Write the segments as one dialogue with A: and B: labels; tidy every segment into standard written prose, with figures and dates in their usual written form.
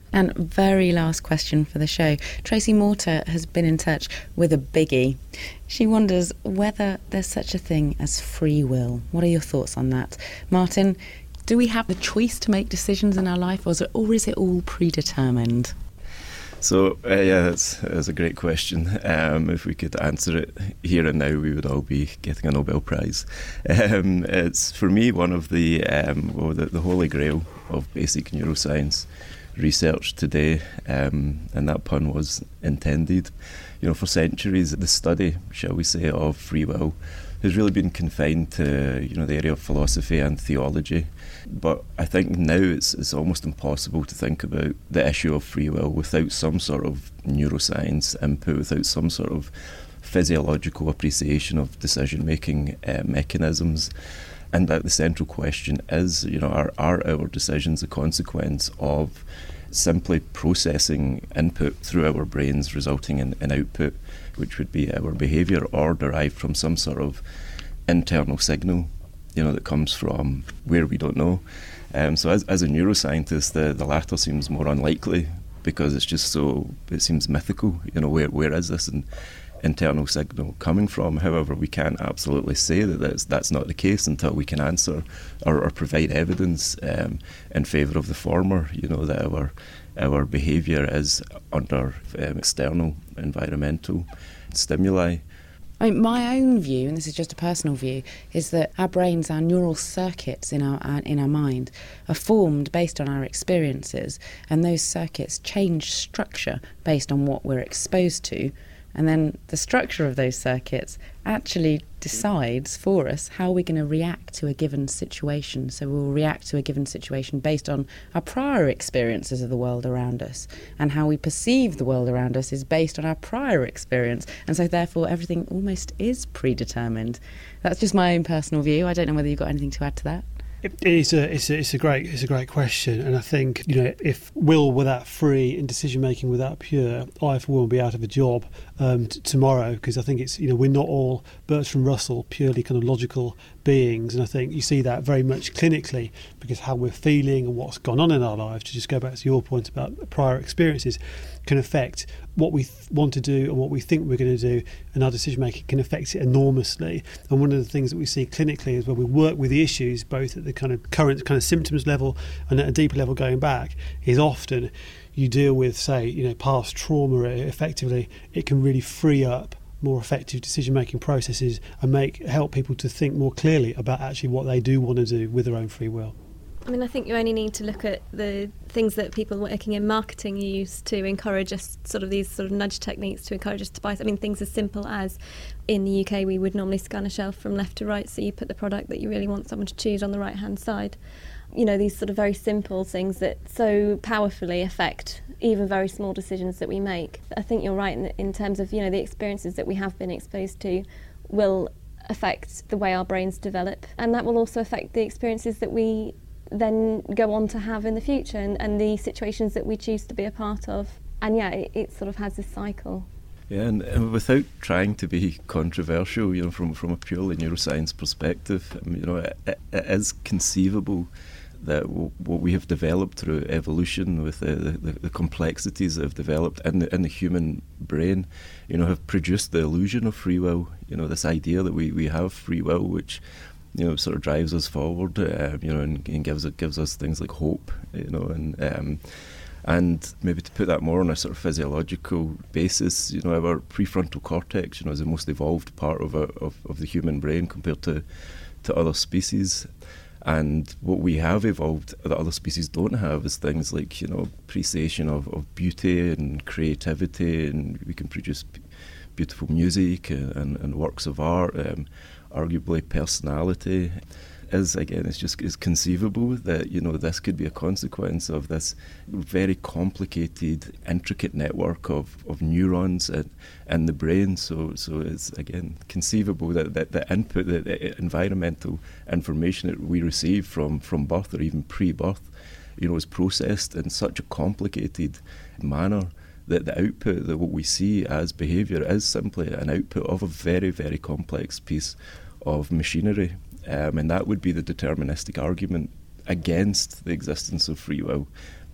A: And very last question for the show. Tracy Morter has been in touch with a biggie. She wonders whether there's such a thing as free will. What are your thoughts on that? Martin, do we have the choice to make decisions in our life, or is it all predetermined?
B: So, that's a great question. If we could answer it here and now, we would all be getting a Nobel Prize. It's, for me, one of the holy grail of basic neuroscience research today, and that pun was intended. For centuries, the study, shall we say, of free will has really been confined to, the area of philosophy and theology. But I think now it's almost impossible to think about the issue of free will without some sort of neuroscience input, without some sort of physiological appreciation of decision-making mechanisms. And that the central question is, are our decisions a consequence of simply processing input through our brains, resulting in output, which would be our behaviour, or derived from some sort of internal signal, that comes from where we don't know. So as a neuroscientist, the latter seems more unlikely, because it's just it seems mythical. Where is this internal signal coming from? However, we can't absolutely say that that's not the case until we can answer or provide evidence in favour of the former, that our behaviour is under external environmental stimuli.
A: My own view, and this is just a personal view, is that our brains, our neural circuits in our mind, are formed based on our experiences, and those circuits change structure based on what we're exposed to. And then the structure of those circuits actually decides for us how we're going to react to a given situation. So we'll react to a given situation based on our prior experiences of the world around us. And how we perceive the world around us is based on our prior experience. And so therefore everything almost is predetermined. That's just my own personal view. I don't know whether you've got anything to add to that.
C: It's a great question, and I think if will were that free and decision making were that pure, I for one will be out of a job tomorrow, because I think it's we're not all Bertrand Russell purely kind of logical beings, and I think you see that very much clinically, because how we're feeling and what's gone on in our lives, to just go back to your point about prior experiences, can affect what we want to do and what we think we're going to do, and our decision making can affect it enormously. And one of the things that we see clinically is when we work with the issues, both at the kind of current kind of symptoms level and at a deeper level going back, is often you deal with, say, past trauma. Effectively, it can really free up more effective decision-making processes and help people to think more clearly about actually what they do want to do with their own free will.
D: I mean, I think you only need to look at the things that people working in marketing use to encourage us, these nudge techniques to encourage us to buy. I mean, things as simple as in the UK we would normally scan a shelf from left to right, so you put the product that you really want someone to choose on the right-hand side. These sort of very simple things that so powerfully affect even very small decisions that we make. I think you're right in terms of, the experiences that we have been exposed to will affect the way our brains develop, and that will also affect the experiences that we then go on to have in the future, and the situations that we choose to be a part of. And it sort of has this cycle.
B: Yeah, and without trying to be controversial, from a purely neuroscience perspective, it is conceivable that what we have developed through evolution, with the complexities that have developed in the human brain, have produced the illusion of free will. This idea that we have free will, which sort of drives us forward, and gives us things like hope, and maybe to put that more on a sort of physiological basis, our prefrontal cortex, is the most evolved part of the human brain compared to other species. And what we have evolved that other species don't have is things like, appreciation of beauty and creativity, and we can produce beautiful music and works of art. Arguably personality it's conceivable that this could be a consequence of this very complicated, intricate network of neurons in the brain. So it's again conceivable that the input, the environmental information that we receive from birth or even pre-birth, is processed in such a complicated manner that the output, that what we see as behaviour, is simply an output of a very, very complex piece of machinery. And that would be the deterministic argument against the existence of free will.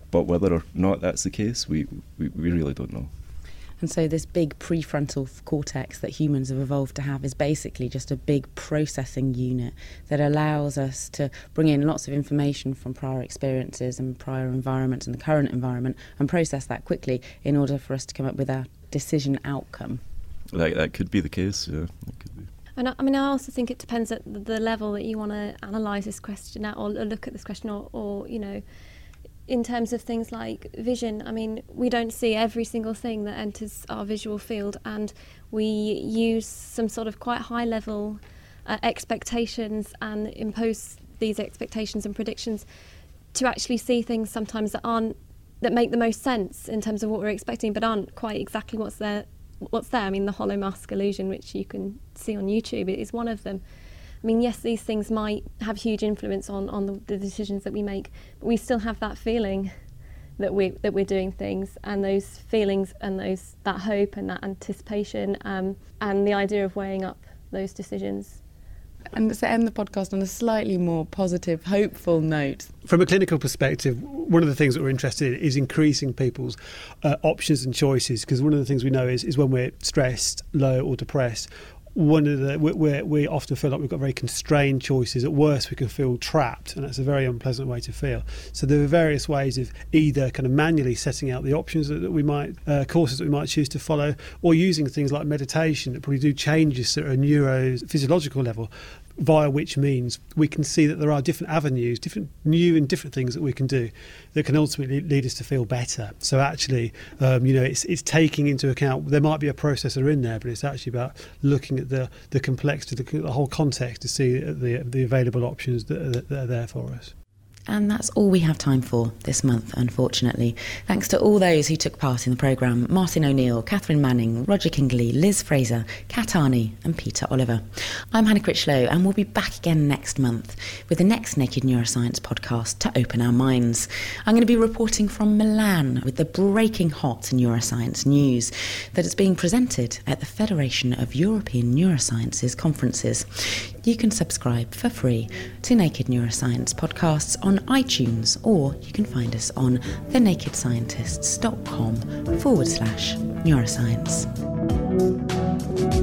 B: But whether or not that's the case, we really don't know.
A: And so this big prefrontal cortex that humans have evolved to have is basically just a big processing unit that allows us to bring in lots of information from prior experiences and prior environments and the current environment and process that quickly in order for us to come up with a decision outcome.
B: That could be the case, yeah, it could be.
D: And I also think it depends at the level that you want to analyse this question at, or look at this question, or you know, in terms of things like vision. I mean, we don't see every single thing that enters our visual field, and we use some sort of quite high level expectations and impose these expectations and predictions to actually see things sometimes that make the most sense in terms of what we're expecting, but aren't quite exactly what's there. I mean, the hollow mask illusion, which you can see on YouTube, is one of them. I mean, yes, these things might have huge influence on the decisions that we make, but we still have that feeling that we're doing things, and those feelings and that hope and that anticipation, and the idea of weighing up those decisions.
A: And to end the podcast on a slightly more positive, hopeful note.
C: From a clinical perspective, one of the things that we're interested in is increasing people's options and choices, because one of the things we know is when we're stressed, low or depressed, we often feel like we've got very constrained choices. At worst, we can feel trapped, and that's a very unpleasant way to feel. So there are various ways of either kind of manually setting out the options that we might, courses that we might choose to follow, or using things like meditation that probably do changes at a neurophysiological level, via which means we can see that there are different avenues, different things that we can do that can ultimately lead us to feel better. So actually, it's taking into account, there might be a processor in there, but it's actually about looking at the complexity, the whole context, to see the available options that are there for us.
A: And that's all we have time for this month, unfortunately. Thanks to all those who took part in the programme: Martin O'Neill, Catherine Manning, Roger Kingley, Liz Fraser, Kat Arney and Peter Oliver. I'm Hannah Critchlow, and we'll be back again next month with the next Naked Neuroscience podcast to open our minds. I'm going to be reporting from Milan with the breaking hot neuroscience news that is being presented at the Federation of European Neurosciences conferences. You can subscribe for free to Naked Neuroscience podcasts on iTunes, or you can find us on thenakedscientists.com/neuroscience.